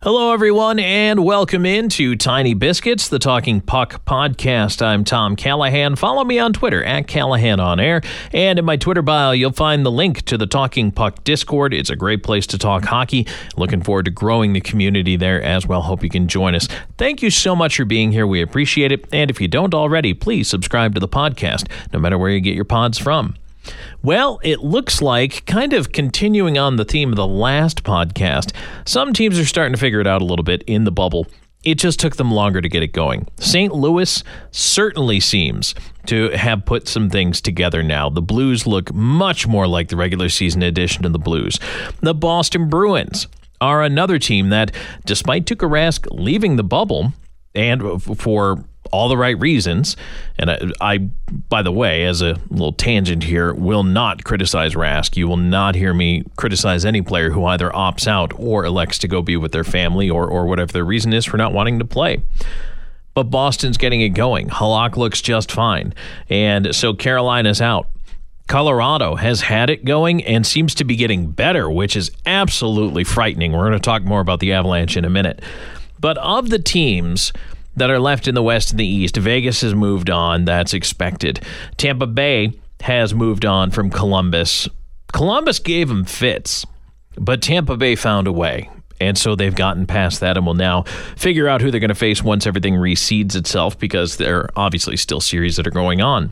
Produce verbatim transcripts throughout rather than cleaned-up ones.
Hello, everyone, and welcome into Tiny Biscuits, the Talking Puck podcast. I'm Tom Callahan. Follow me on Twitter, at Callahan On Air, and in my Twitter bio, you'll find the link to the Talking Puck Discord. It's a great place to talk hockey. Looking forward to growing the community there as well. Hope you can join us. Thank you so much for being here. We appreciate it, and if you don't already, please subscribe to the podcast, no matter where you get your pods from. Well, it looks like, kind of continuing on the theme of the last podcast, some teams are starting to figure it out a little bit in the bubble. It just took them longer to get it going. Saint Louis certainly seems to have put some things together now. The Blues look much more like the regular season edition of the Blues. The Boston Bruins are another team that, despite Tuukka Rask leaving the bubble, and for all the right reasons, and I, I, by the way, as a little tangent here, will not criticize Rask. You will not hear me criticize any player who either opts out or elects to go be with their family or, or whatever their reason is for not wanting to play. But Boston's getting it going. Halak looks just fine, and so Carolina's out. Colorado has had it going and seems to be getting better, which is absolutely frightening. We're going to talk more about the Avalanche in a minute. But of the teams that are left in the West and the East, Vegas has moved on. That's expected. Tampa Bay has moved on from Columbus. Columbus gave them fits, but Tampa Bay found a way. And so they've gotten past that and will now figure out who they're going to face once everything reseeds itself, because there are obviously still series that are going on.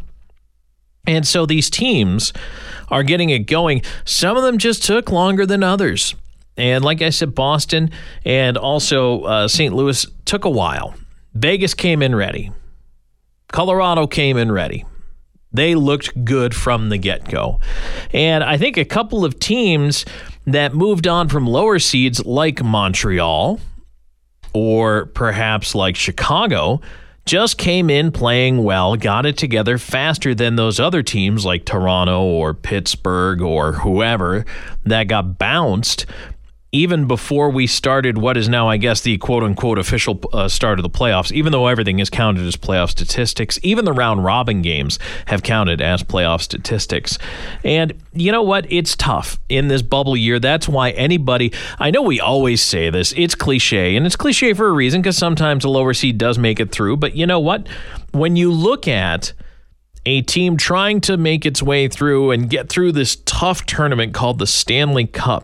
And so these teams are getting it going. Some of them just took longer than others. And like I said, Boston and also uh, Saint Louis took a while. Vegas came in ready. Colorado came in ready. They looked good from the get-go. And I think a couple of teams that moved on from lower seeds like Montreal or perhaps like Chicago just came in playing well, got it together faster than those other teams like Toronto or Pittsburgh or whoever that got bounced even before we started what is now, I guess, the quote-unquote official uh, start of the playoffs, even though everything is counted as playoff statistics. Even the round-robin games have counted as playoff statistics. And you know what? It's tough in this bubble year. That's why anybody, I know we always say this, it's cliche, and it's cliche for a reason, because sometimes a lower seed does make it through. But you know what? When you look at a team trying to make its way through and get through this tough tournament called the Stanley Cup,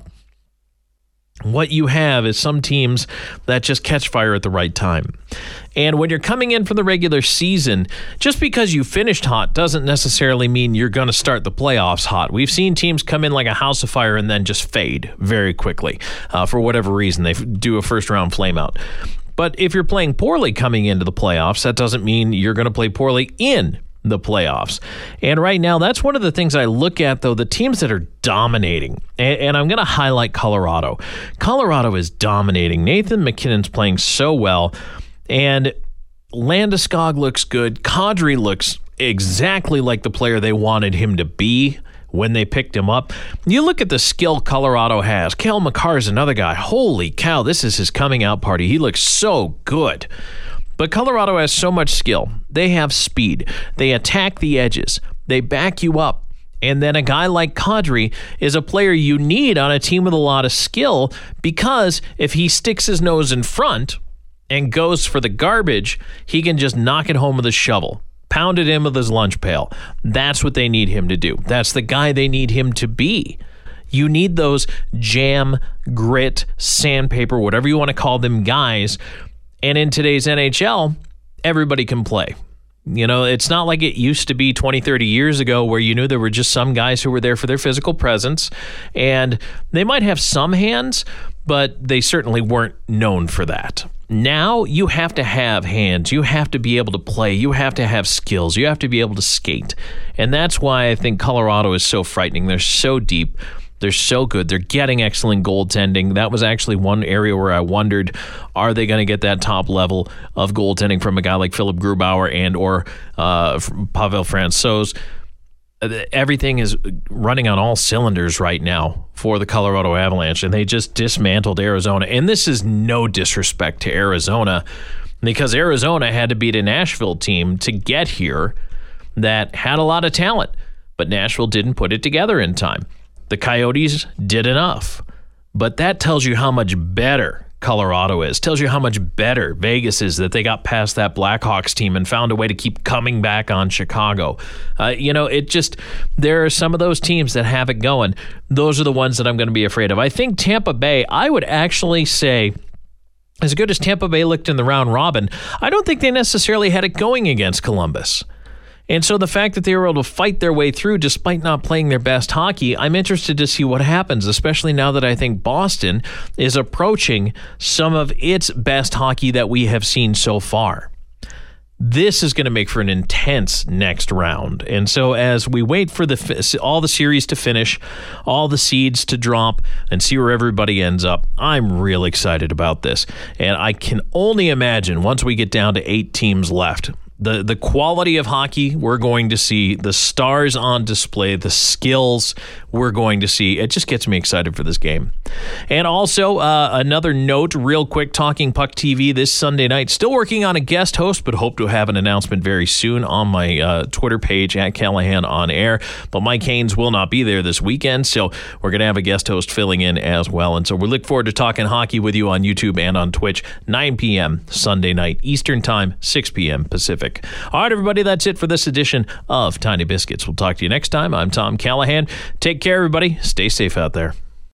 what you have is some teams that just catch fire at the right time. And when you're coming in for the regular season, just because you finished hot doesn't necessarily mean you're going to start the playoffs hot. We've seen teams come in like a house of fire and then just fade very quickly uh, for whatever reason. They do a first-round flameout. But if you're playing poorly coming into the playoffs, that doesn't mean you're going to play poorly in the playoffs. And right now, that's one of the things I look at, though, the teams that are dominating. And, and I'm going to highlight Colorado. Colorado is dominating. Nathan MacKinnon's playing so well. And Landeskog looks good. Kadri looks exactly like the player they wanted him to be when they picked him up. You look at the skill Colorado has. Cale Makar is another guy. Holy cow, this is his coming out party. He looks so good. But Colorado has so much skill. They have speed. They attack the edges. They back you up. And then a guy like Kadri is a player you need on a team with a lot of skill, because if he sticks his nose in front and goes for the garbage, he can just knock it home with a shovel, pound it in with his lunch pail. That's what they need him to do. That's the guy they need him to be. You need those jam, grit, sandpaper, whatever you want to call them, guys. And in today's N H L, everybody can play. You know, it's not like it used to be twenty, thirty years ago where you knew there were just some guys who were there for their physical presence, and they might have some hands, but they certainly weren't known for that. Now you have to have hands. You have to be able to play. You have to have skills. You have to be able to skate. And that's why I think Colorado is so frightening. They're so deep. They're so good. They're getting excellent goaltending. That was actually one area where I wondered, are they going to get that top level of goaltending from a guy like Philip Grubauer and or uh, Pavel Francouz? Everything is running on all cylinders right now for the Colorado Avalanche, and they just dismantled Arizona. And this is no disrespect to Arizona, because Arizona had to beat a Nashville team to get here that had a lot of talent, but Nashville didn't put it together in time. The Coyotes did enough, but that tells you how much better Colorado is. Tells you how much better Vegas is that they got past that Blackhawks team and found a way to keep coming back on Chicago. Uh, you know, it just, there are some of those teams that have it going. Those are the ones that I'm going to be afraid of. I think Tampa Bay, I would actually say, as good as Tampa Bay looked in the round robin, I don't think they necessarily had it going against Columbus. And so the fact that they were able to fight their way through despite not playing their best hockey, I'm interested to see what happens, especially now that I think Boston is approaching some of its best hockey that we have seen so far. This is going to make for an intense next round. And so as we wait for the all the series to finish, all the seeds to drop, and see where everybody ends up, I'm real excited about this. And I can only imagine once we get down to eight teams left, The the quality of hockey we're going to see, the stars on display, the skills we're going to see. It just gets me excited for this game. And also, uh, another note, real quick, Talking Puck T V this Sunday night. Still working on a guest host, but hope to have an announcement very soon on my uh, Twitter page, at Callahan On Air. But Mike Haynes will not be there this weekend, so we're going to have a guest host filling in as well. And so we look forward to talking hockey with you on YouTube and on Twitch, nine p.m. Sunday night Eastern Time, six p.m. Pacific. All right, everybody, that's it for this edition of Tiny Biscuits. We'll talk to you next time. I'm Tom Callahan. Take care, everybody. Stay safe out there.